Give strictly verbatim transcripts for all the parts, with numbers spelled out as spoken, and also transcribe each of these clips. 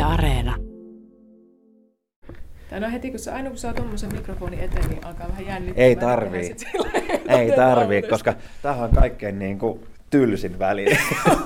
Areena. No heti kun sä, aina kun saa tuommoisen mikrofonin eteen, niin alkaa vähän jännittää. Ei tarvii. Ei tarvii, koska tämähän on kaikkein niin kuin tylsin väline.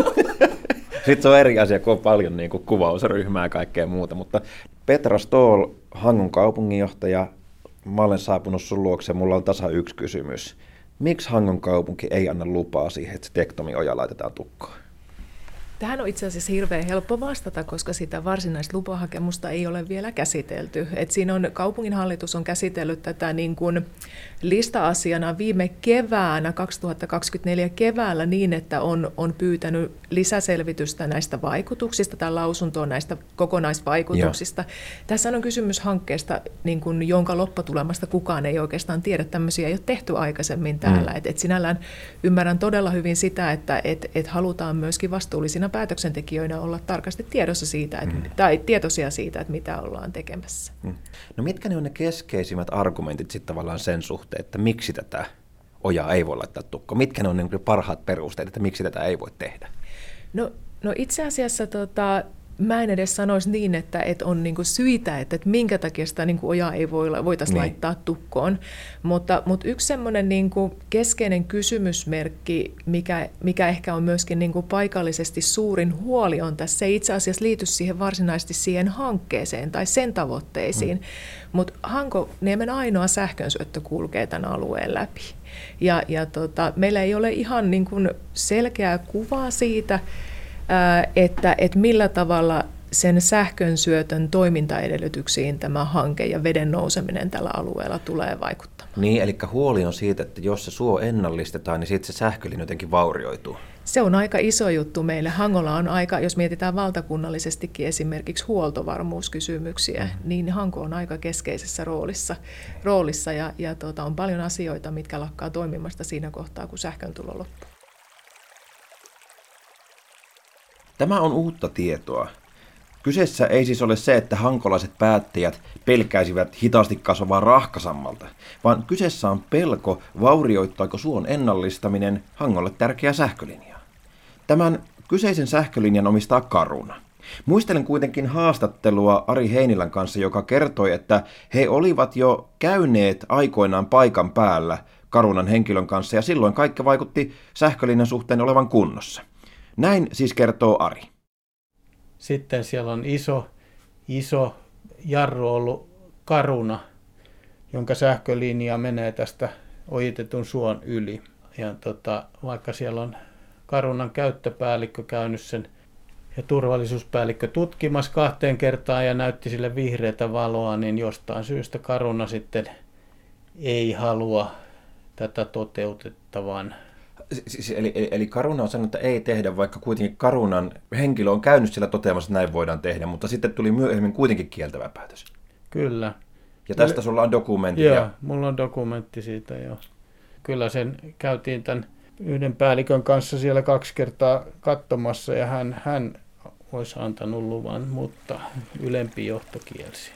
Sitten se on eri asia, kun on paljon niin kuin kuvausryhmää ja kaikkea muuta. Mutta Petra Ståhl, Hangon kaupunginjohtaja, mä olen saapunut sun luokse, mulla on tasa yksi kysymys. Miksi Hangon kaupunki ei anna lupaa siihen, että se Tektomioja laitetaan tukkoon? Tähän on itse asiassa hirveän helppo vastata, koska sitä varsinaista lupahakemusta ei ole vielä käsitelty. Et siinä on, kaupunginhallitus on käsitellyt tätä niin kuin lista-asiana viime keväänä, kaksituhattakaksikymmentäneljä keväällä niin, että on, on pyytänyt lisäselvitystä näistä vaikutuksista tai lausuntoa näistä kokonaisvaikutuksista. Joo. Tässä on kysymys hankkeesta, niin kuin, jonka lopputulemasta kukaan ei oikeastaan tiedä. Tämmöisiä ei ole tehty aikaisemmin täällä. Mm. Et, et sinällään ymmärrän todella hyvin sitä, että et, et halutaan myöskin vastuullisina päätöksentekijöinä olla tarkasti tiedossa siitä, että, mm. tai tietoisia siitä, että mitä ollaan tekemässä. Mm. No mitkä ne on ne keskeisimmät argumentit sitten tavallaan sen suhteen, että miksi tätä ojaa ei voi laittaa tukkoon? Mitkä ne on ne parhaat perusteet, että miksi tätä ei voi tehdä? No, no itse asiassa tota, mä en edes sanoisi niin, että, että on niinku syitä, että, että minkä takia sitä niinku ojaa ei voi, voitaisiin niin. laittaa tukkoon. Mutta, mutta yksi semmoinen niinku keskeinen kysymysmerkki, mikä, mikä ehkä on myöskin niinku paikallisesti suurin huoli on tässä, se ei itse asiassa liity siihen varsinaisesti siihen hankkeeseen tai sen tavoitteisiin, mm. mutta Hankoniemen ainoa sähkönsyöttö kulkee tämän alueen läpi. Ja, ja tota, meillä ei ole ihan niinku selkeää kuvaa siitä, Että, että millä tavalla sen sähkön syötön toimintaedellytyksiin tämä hanke ja veden nouseminen tällä alueella tulee vaikuttamaan. Niin, eli huoli on siitä, että jos se suo ennallistetaan, niin sitten se sähkölinja jotenkin vaurioituu. Se on aika iso juttu meille. Hangolla on aika, jos mietitään valtakunnallisestikin esimerkiksi huoltovarmuuskysymyksiä, mm-hmm. niin Hanko on aika keskeisessä roolissa, roolissa ja, ja tuota, on paljon asioita, mitkä lakkaa toimimasta siinä kohtaa, kun sähkön tulo loppuu. Tämä on uutta tietoa. Kyseessä ei siis ole se, että hankolaiset päättäjät pelkäisivät hitaasti kasvavaa rahkasammalta, vaan kyseessä on pelko, vaurioittaako suon ennallistaminen Hangolle tärkeää sähkölinjaa. Tämän kyseisen sähkölinjan omistaa Caruna. Muistelen kuitenkin haastattelua Ari Heinilän kanssa, joka kertoi, että he olivat jo käyneet aikoinaan paikan päällä Carunan henkilön kanssa ja silloin kaikki vaikutti sähkölinjan suhteen olevan kunnossa. Näin siis kertoo Ari. Sitten siellä on iso, iso jarru ollut Caruna, jonka sähkölinja menee tästä ojitetun suon yli. Ja tota, vaikka siellä on Carunan käyttöpäällikkö käynyt sen ja turvallisuuspäällikkö tutkimassa kahteen kertaan ja näytti sille vihreätä valoa, niin jostain syystä Caruna sitten ei halua tätä toteutettavan. Siis, eli, eli, eli Caruna on sanonut, että ei tehdä, vaikka kuitenkin Carunan henkilö on käynyt siellä toteamassa, että näin voidaan tehdä, mutta sitten tuli myöhemmin kuitenkin kieltävä päätös. Kyllä. Ja tästä sulla on dokumentti. Joo, ja... mulla on dokumentti siitä jo. Kyllä sen käytiin tämän yhden päällikön kanssa siellä kaksi kertaa katsomassa ja hän, hän olisi antanut luvan, mutta ylempi johto kielsi.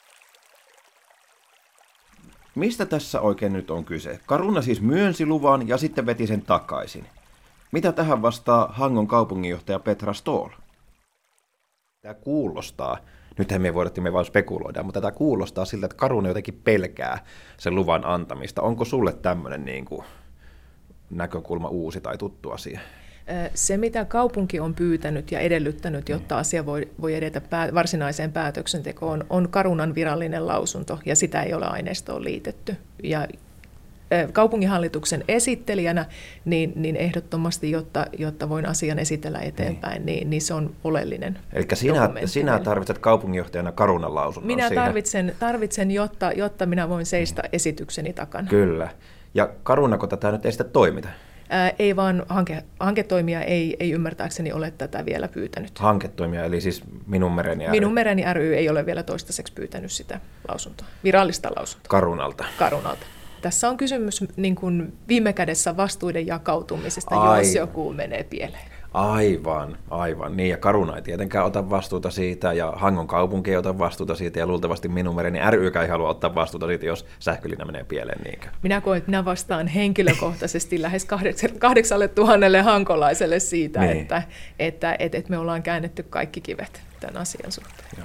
Mistä tässä oikein nyt on kyse? Caruna siis myönsi luvan ja sitten veti sen takaisin. Mitä tähän vastaa Hangon kaupunginjohtaja Petra Ståhl? Tämä kuulostaa, nythän me voidaan me vaan spekuloida, mutta tämä kuulostaa siltä, että Caruna jotenkin pelkää sen luvan antamista. Onko sulle tämmöinen niin kuin näkökulma uusi tai tuttu asia? Se, mitä kaupunki on pyytänyt ja edellyttänyt, jotta asia voi, voi edetä pää, varsinaiseen päätöksentekoon, on Carunan virallinen lausunto, ja sitä ei ole aineistoon liitetty. Ja kaupunginhallituksen esittelijänä, niin, niin ehdottomasti, jotta, jotta voin asian esitellä eteenpäin, niin, niin se on oleellinen. Eli sinä, sinä tarvitset kaupunginjohtajana Carunan lausunnon. Minä tarvitsen, tarvitsen jotta, jotta minä voin seistä esitykseni takana. Kyllä. Ja Carunako tätä nyt ei sitä toimita? Ää, ei vaan hanke, hanketoimija ei, ei ymmärtääkseni ole tätä vielä pyytänyt. Hanketoimija, eli siis Minun mereni ry. Minun mereni ry ei ole vielä toistaiseksi pyytänyt sitä lausuntoa, virallista lausuntoa. Carunalta. Carunalta. Tässä on kysymys niin kuin viime kädessä vastuiden jakautumisesta, Ai. jos joku menee pieleen. Aivan, aivan. Niin, ja Caruna ei tietenkään ota vastuuta siitä, ja Hangon kaupunki ei ota vastuuta siitä, ja luultavasti minun mereni ry:kään ei halua ottaa vastuuta siitä, jos sähkölinja menee pieleen niinkö. Minä koen, että minä vastaan henkilökohtaisesti lähes kahdeksalle tuhannelle hankolaiselle siitä, niin. että, että, että, että me ollaan käännetty kaikki kivet tämän asian suhteen. Joo.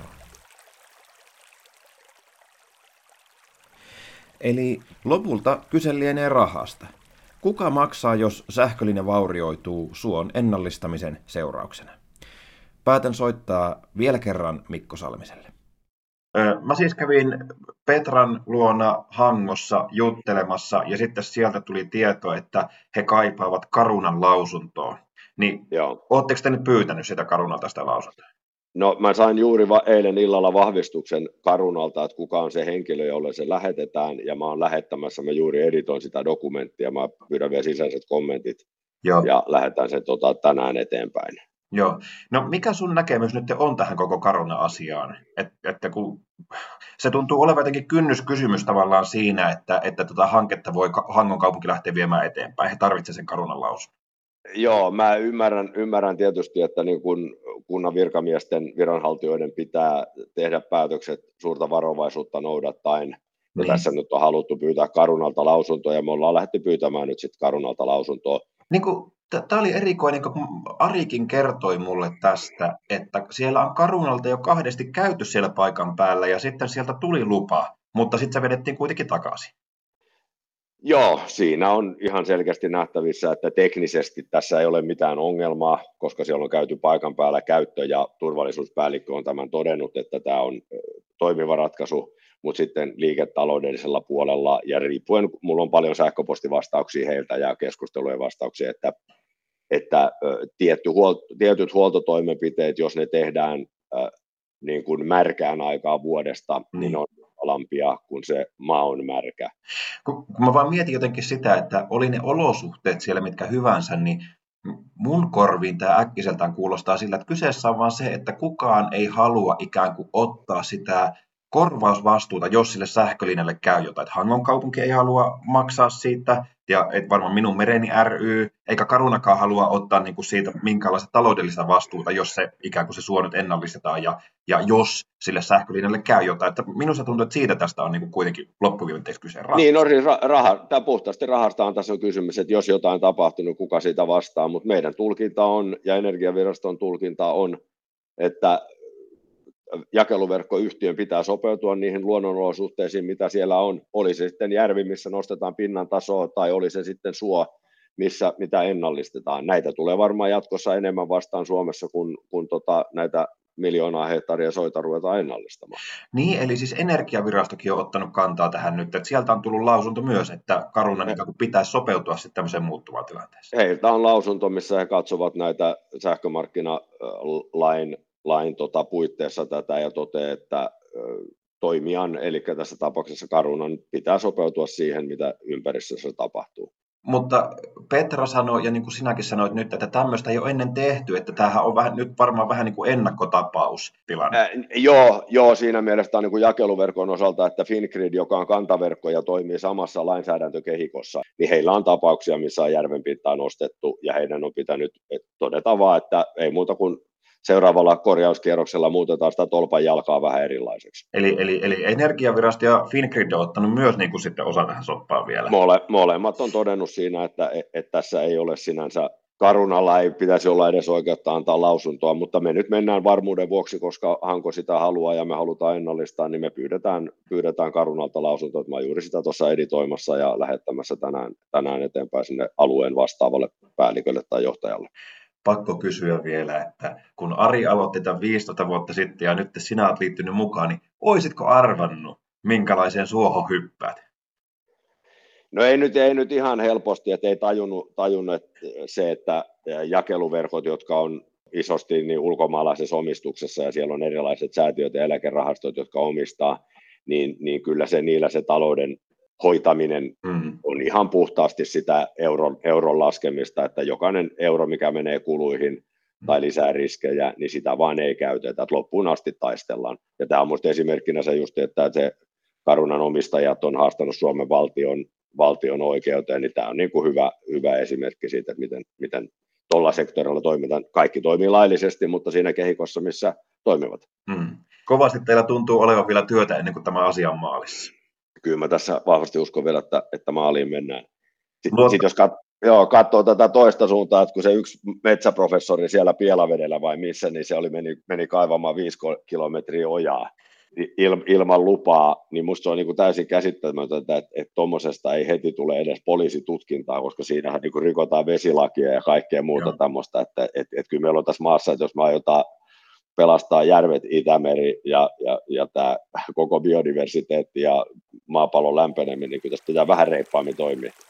Eli lopulta kyse lienee rahasta. Kuka maksaa, jos sähkölinja vaurioituu suon ennallistamisen seurauksena? Päätän soittaa vielä kerran Mikko Salmiselle. Mä siis kävin Petran luona Hangossa juttelemassa ja sitten sieltä tuli tieto, että he kaipaavat Carunan lausuntoa. Niin ootteko te nyt pyytänyt sitä Carunalta sitä lausuntoa? No mä sain juuri va- eilen illalla vahvistuksen Carunalta, että kuka on se henkilö, jolle se lähetetään, ja mä oon lähettämässä, mä juuri editoin sitä dokumenttia, mä pyydän vielä sisäiset kommentit, Joo. ja lähetän sen tota, tänään eteenpäin. Joo. No mikä sun näkemys nyt on tähän koko Caruna-asiaan? Et, että kun se tuntuu olevan jotenkin kynnyskysymys tavallaan siinä, että, että tota hanketta voi Hangon kaupunki lähteä viemään eteenpäin, he tarvitsevat sen Carunan lausun. Joo, mä ymmärrän, ymmärrän tietysti, että niin kun kunnan virkamiesten, viranhaltijoiden pitää tehdä päätökset suurta varovaisuutta noudattaen. Ja niin. Tässä nyt on haluttu pyytää Carunalta lausuntoa, ja me ollaan lähdetty pyytämään nyt sitten Carunalta lausuntoa. Niin tämä oli erikoinen, kun Arikin kertoi mulle tästä, että siellä on Carunalta jo kahdesti käyty siellä paikan päällä, ja sitten sieltä tuli lupa, mutta sitten se vedettiin kuitenkin takaisin. Joo, siinä on ihan selkeästi nähtävissä, että teknisesti tässä ei ole mitään ongelmaa, koska siellä on käyty paikan päällä käyttö, ja turvallisuuspäällikkö on tämän todennut, että tämä on toimiva ratkaisu, mutta sitten liiketaloudellisella puolella, ja riippuen, mulla on paljon sähköpostivastauksia heiltä ja keskustelujen vastauksia, että, että tietty huol, tietyt huoltotoimenpiteet, jos ne tehdään äh, niin kuin märkään aikaa vuodesta, mm. niin on alampia, kun se maa on märkä. Kun, kun mä vaan mietin jotenkin sitä, että oli ne olosuhteet siellä mitkä hyvänsä, niin mun korviin tämä äkkiseltään kuulostaa sillä, että kyseessä on vaan se, että kukaan ei halua ikään kuin ottaa sitä korvausvastuuta, jos sille sähkölinjalle käy jotain. Että Hangon kaupunki ei halua maksaa siitä, ja et varmaan Minun mereni ry, eikä Carunakaan halua ottaa niinku siitä minkäänlaista taloudellista vastuuta, jos se ikään kuin se suo nyt ennallistetaan, ja, ja jos sille sähkölinjalle käy jotain. Että minusta tuntuu, että siitä tästä on niinku kuitenkin loppuviimeksi kyse rahasta. Niin, no siis raha, tämä puhtaasti rahastaan tässä on kysymys, että jos jotain tapahtuu, niin kuka siitä vastaa, mutta meidän tulkinta on, ja Energiaviraston tulkinta on, että jakeluverkkoyhtiön pitää sopeutua niihin luonnonolosuhteisiin, mitä siellä on. Oli se sitten järvi, missä nostetaan pinnan tasoa, tai oli se sitten suo, missä, mitä ennallistetaan. Näitä tulee varmaan jatkossa enemmän vastaan Suomessa, kun, kun tota, näitä miljoonaa hehtaaria soita ruvetaan ennallistamaan. Niin, eli siis Energiavirastokin on ottanut kantaa tähän nyt, että sieltä on tullut lausunto myös, että Carunan ikään kuin pitäisi sopeutua sitten tämmöiseen muuttuvaan tilanteeseen. Heiltä on lausunto, missä he katsovat näitä sähkömarkkinalain lain tota, puitteissa tätä ja toteaa, että ö, toimijan, eli tässä tapauksessa Carunan, pitää sopeutua siihen, mitä ympäristössä tapahtuu. Mutta Petra sanoi, ja niin kuin sinäkin sanoit nyt, että tämmöistä ei ole ennen tehty, että tämähän on vähän, nyt varmaan vähän niin kuin ennakkotapaustilanne. Äh, joo, joo, siinä mielessä on niin kuin jakeluverkon osalta, että Fingrid, joka on kantaverkko ja toimii samassa lainsäädäntökehikossa, niin heillä on tapauksia, missä on järvenpintaa nostettu, ja heidän on pitänyt todeta vaan, että ei muuta kuin seuraavalla korjauskierroksella muutetaan sitä tolpan jalkaa vähän erilaiseksi. Eli, eli, eli Energiavirasto ja Fingrid on ottanut myös niin kuin sitten osa tähän soppaan vielä. Mole, molemmat on todennut siinä, että, että tässä ei ole sinänsä, Carunalla ei pitäisi olla edes oikeutta antaa lausuntoa, mutta me nyt mennään varmuuden vuoksi, koska Hanko sitä haluaa ja me halutaan ennallistaa, niin me pyydetään, pyydetään Carunalta lausuntoa. Mä oon juuri sitä tuossa editoimassa ja lähettämässä tänään, tänään eteenpäin sinne alueen vastaavalle päällikölle tai johtajalle. Pakko kysyä vielä, että kun Ari aloitti tämän viisitoista vuotta sitten ja nyt sinä olet liittynyt mukaan, niin olisitko arvannut, minkälaiseen suohon hyppäät? No ei nyt, ei nyt ihan helposti, että ei tajunnut, tajunnut että se, että jakeluverkot, jotka on isosti niin ulkomaalaisessa omistuksessa ja siellä on erilaiset säätiöt ja eläkerahastot, jotka omistaa, niin, niin kyllä se niillä se talouden hoitaminen mm. on ihan puhtaasti sitä euron, euron laskemista, että jokainen euro, mikä menee kuluihin mm. tai lisää riskejä, niin sitä vaan ei käytetä, että loppuun asti taistellaan. Ja tämä on minusta esimerkkinä se just, että se Carunan omistajat on haastanut Suomen valtion, valtion oikeuteen, niin tämä on niin kuin hyvä, hyvä esimerkki siitä, että miten, miten tuolla sektorilla toimitaan. Kaikki toimii laillisesti, mutta siinä kehikossa, missä toimivat. Hmm. Kovasti teillä tuntuu olevan vielä työtä ennen kuin tämä asia on maalissa. Kyllä mä tässä vahvasti uskon vielä, että, että maaliin mennään. Sitten Luot... sit jos kat, joo, katsoo tätä toista suuntaa, että kun se yksi metsäprofessori siellä Pielavedellä vai missä, niin se oli, meni, meni kaivamaan viisi kilometriä ojaa il, ilman lupaa, niin musta se on niin kuin täysin käsittämätöntä, että, että tuommoisesta ei heti tule edes poliisitutkintaa, koska siinähän niin kuin rikotaan vesilakia ja kaikkea muuta joo. tämmöistä, että, että, että, että kyllä meillä on tässä maassa, että jos me aiotaan pelastaa järvet, Itämeri ja, ja, ja tämä koko biodiversiteetti ja maapallon lämpeneminen, niin kyllä tässä pitää vähän reippaammin toimia.